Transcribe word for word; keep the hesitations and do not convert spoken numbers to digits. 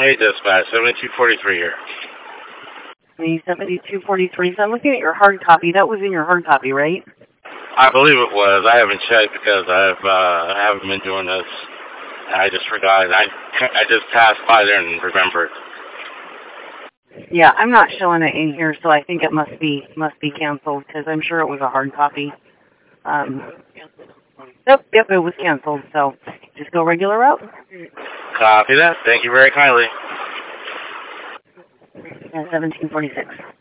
Hey, dispatch, seventy-two forty-three here. seventy-two forty-three. So I'm looking at your hard copy. That was in your hard copy, right? I believe it was. I haven't checked because I've uh, I haven't been doing this. I just forgot. I I just passed by there and remembered. Yeah, I'm not showing it in here, so I think it must be must be canceled because I'm sure it was a hard copy. Um, yep, yep, it was canceled. So just go regular route. Copy that. Thank you very kindly. seventeen forty-six.